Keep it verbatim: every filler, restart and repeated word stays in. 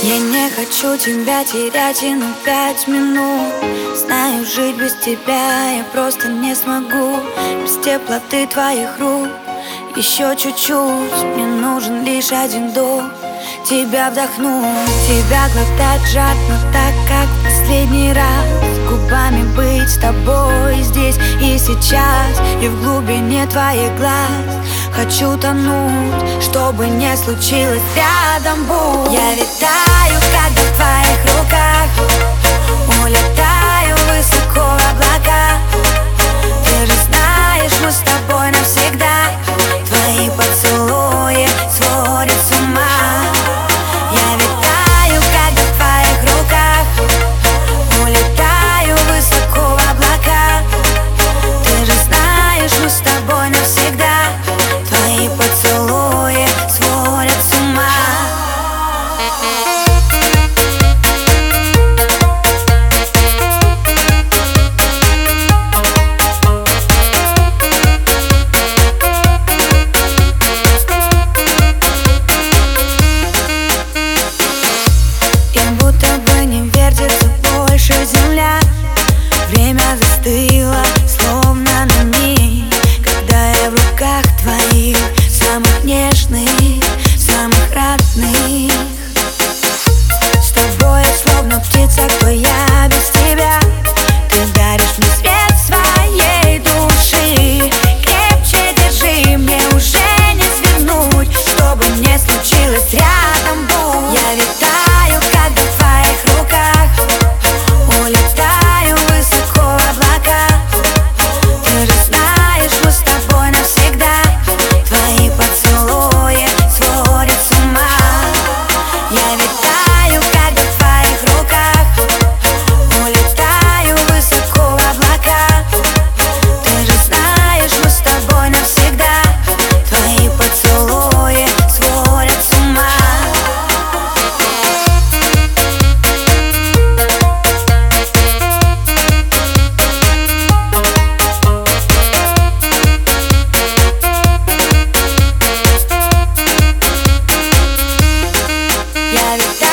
Я не хочу тебя терять и на пять минут. Знаю, жить без тебя я просто не смогу. Без теплоты твоих рук еще чуть-чуть. Мне нужен лишь один вдох, тебя вдохнуть. Тебя глотать жадно, так как в последний раз. Губами быть с тобой здесь и сейчас. И в глубине твоих глаз хочу тонуть, чтобы не случилось, рядом будь. Я летаю, когда в твоих руках, улетаю высоко в облака. Ты же знаешь, мы с тобой навсегда. Твои поцелуи сводят с ума. Я летаю, когда в твоих руках, улетаю высоко в облака. Ты же знаешь, мы с тобой навсегда. Твои поцелуи сводят с ума. Земля, время застыло, словно на миг, когда я в руках твоих, самых нежных, самых родных. С тобой я словно птица, кто я без тебя. Ты даришь мне свет своей души. Крепче держи, мне уже не свернуть, чтобы не случилось, рядом будь. Я летаю, когда в твоих руках, улетаю высоко в облака. Ты же знаешь, мы с тобой навсегда. Твои поцелуи сводят с ума. Я летаю, когда в твоих руках, улетаю высоко в облака. Ты же знаешь, мы с тобой навсегда. Твои поцелуи сводят с ума. Я летаю.